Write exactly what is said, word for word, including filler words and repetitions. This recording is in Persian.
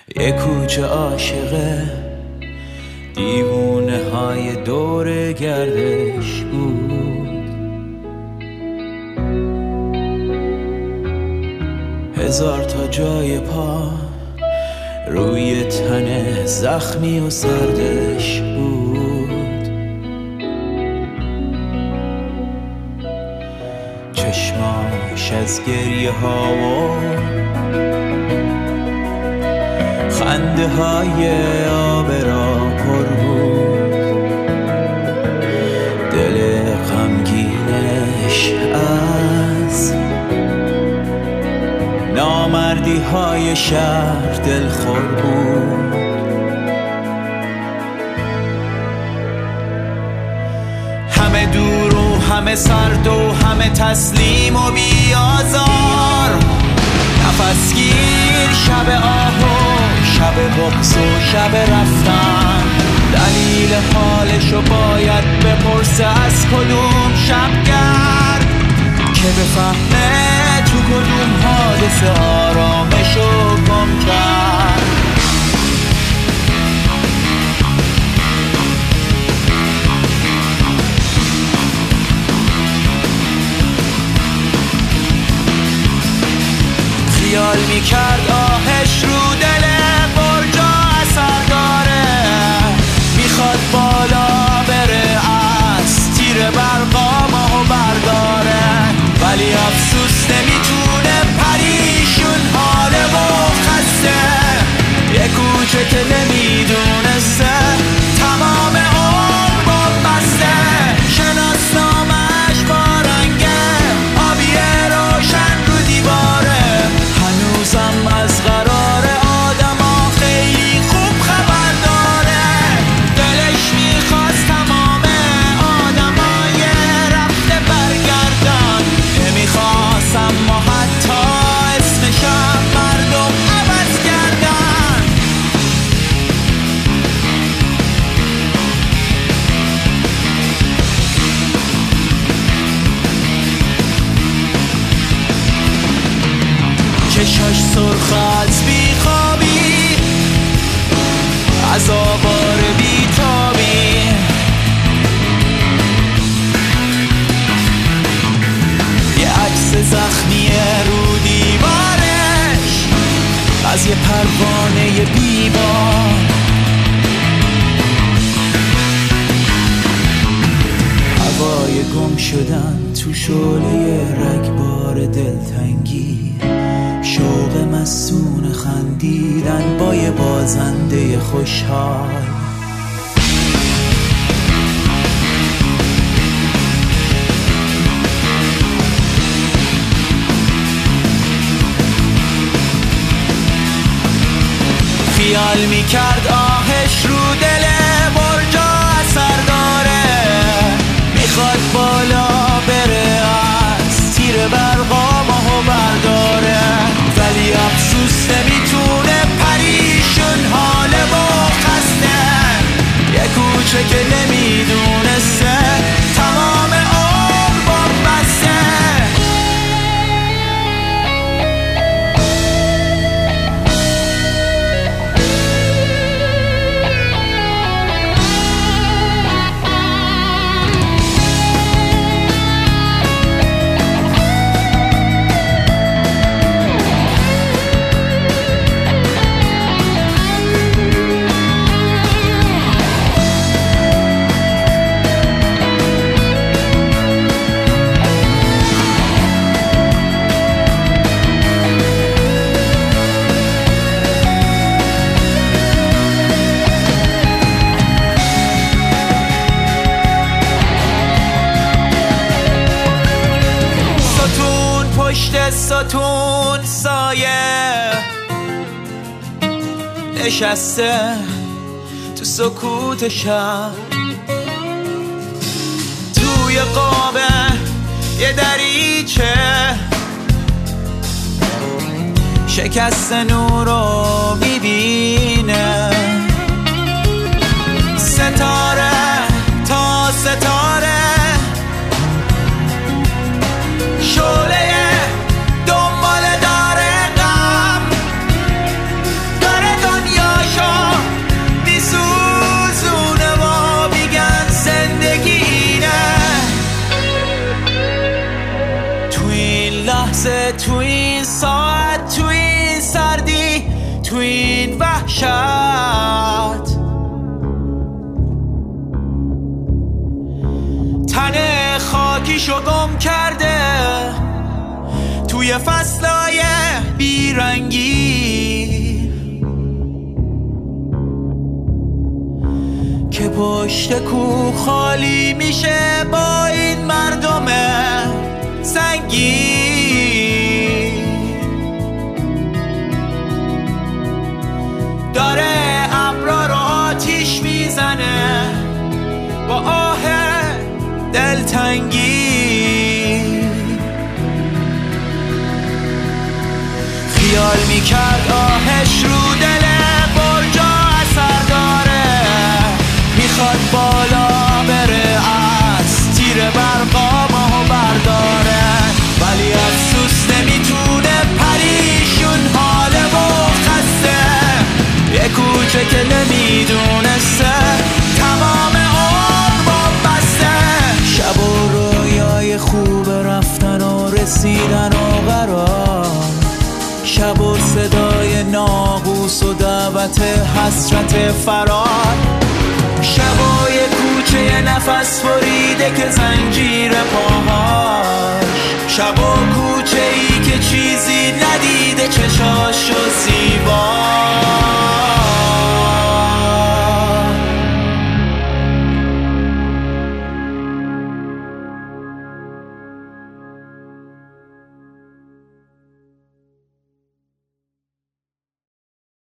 یه کوچه عاشقه دیوونه های دور گردش بود. هزار تا جای پا روی تن زخمی و سردش بود. چشماش از گریه ها و خنده های آب را پر بود. دل غمگینش از نامردی های شهر دلخور بود. همه دور و همه سرد و همه تسلیم و بیازار، نفس گیر شب آهو شب بغض و شب رفتن. دلیل حالشو باید بپرسه از کدوم شبگرد که بفهمه تو کدوم حادثه آرامشو گم کرد. خیال میکرد آهش رو دل برجا اثر داره، میخواد بالا بره از تیر برقا ماهو برداره، ولی افسوس نمیتونه پریشون حاله و خسته. یه کوچه که نمیدونسته تمام عمر با بسته، شناسنامش با رنگ آبی روشن رو دیواره. هنوزم از قرار آدما خیلی خوب خبر داره، دلش میخواست تمام آدمای رفته برگردن، نمیخواست اما حتی اسمشم مردم عوض کردن. چشاش سرخ از بیخوابی، از آوار بیتابی، یه عکس زخمیه رو دیوارش از یه پروانه بیمار. هوای گم شدن تو شعله رگبار دلتنگی، شوق مسون خندیدن با یه بازنده خوشحال. خیال میکرد آهش رو دل برجا اثر داره، میخواد بالا بره از تیر برقا ماهو برداره، ولی افسوس نمیتونه پریشون حاله و خسته. یه کوچه که نمیدونسته تمام عمر با بسته. پشت ستون سایه نشسته تو سکوت شب، توی قابه یه دریچه شکست نور رو میبینه. ستاره تا ستاره شعله دنبال داره غم، داره دنیا تو این وحشت، تن خاکیشو گم کرده توی فصلای بیرنگی که پشت کوه خالی میشه با این مردم سنگی. داره ابرا رو آتیش میزنه با آه دلتنگی. خیال میکرد آهش رو دل برجا اثر داره، میخواد بالا بره از تیر برقا ماهو برداره، ولی افسوس نمیتونه پریشون حاله و خسته، یه کوچه که نمیدونسته تمام عمر بسته. شب و رویای خوب رفتن و رسیدن و قرار، شب و صدای ناقوس و دعوت حسرت فرار، شب و یه کوچه نفس بریده که زنجیر پاهاش، شب و کوچه ای که چیزی ندیده چشاش و زیبا.